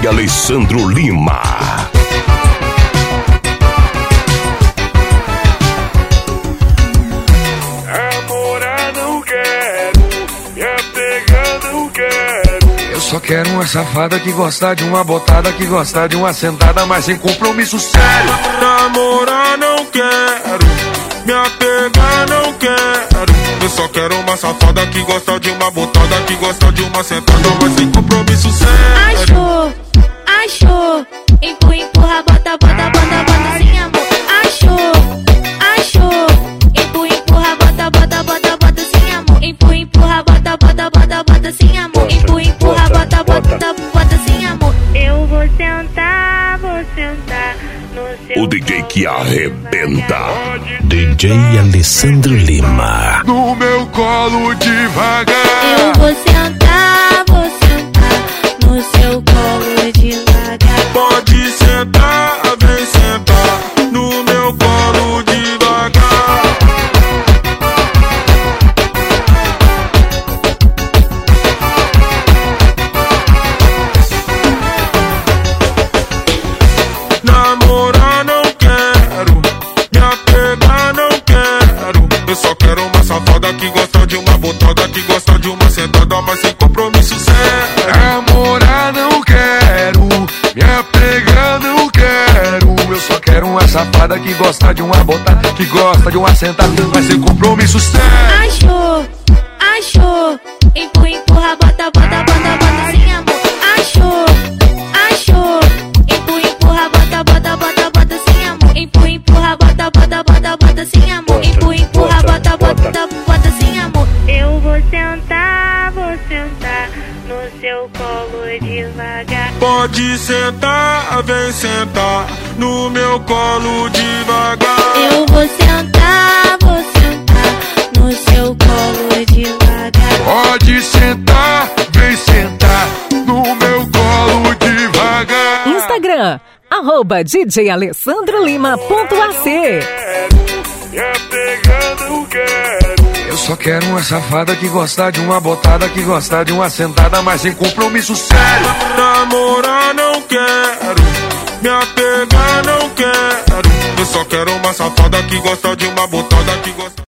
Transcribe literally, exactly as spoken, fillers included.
D J Alessandro Lima. Namorar não quero, me apegar não quero. Eu só quero uma safada que gosta de uma botada, que gosta de uma sentada, mas sem compromisso sério. Namorar não quero, me apegar não quero. Eu só quero uma safada que gosta de uma botada, que gosta de uma sentada, mas sem compromisso sério. Achou, achou, empurra, empurra, bota, bota, bota, bota sem amor. Achou, achou, empurra, empurra, bota, bota, bota, bota sem amor. Empurra, empurra, bota, bota, bota, bota sem amor. Empurra, empurra, bota, bota, bota sem amor. Eu vou sentar, vou sentar no seu O D J que arrebenta. D J Alessandro Lima. No meu colo devagar. Eu vou sentar, vou sentar no seu colo devagar. Pode sentar, vem sentar no meu colo devagar. Namorar não quero, me apegar não quero. Eu só quero uma safada que gosta de uma botada, que gosta de uma sentada, mas sem compromisso sério. Namorar não quero, me apegar não quero. Eu só quero uma safada que gosta de uma botada, que gosta de uma sentada, mas sem compromisso sério. Achou, achou, empurra, empurra, bota, bota, bota, bota sem amor. Achou, achou, empurra, empurra, bota, bota, bota, bota sem amor. Empurra, empurra, bota, bota, bota, bota sem amor. Empurra, empurra, bota, bota, bota sem amor. Eu vou sentar, vou sentar no seu colo devagar. Pode sentar, vem sentar no meu colo devagar. Eu vou sentar, vou sentar no seu colo devagar. Pode sentar, vem sentar no meu colo devagar. Instagram, arroba D J Alessandro Lima ponto A C. Me apegar não quero. Eu só quero uma safada que gosta de uma botada, que gosta de uma sentada, mas sem compromisso sério. Namorar não quero, me apegar não quero. Eu só quero uma safada que gosta de uma botada, que gosta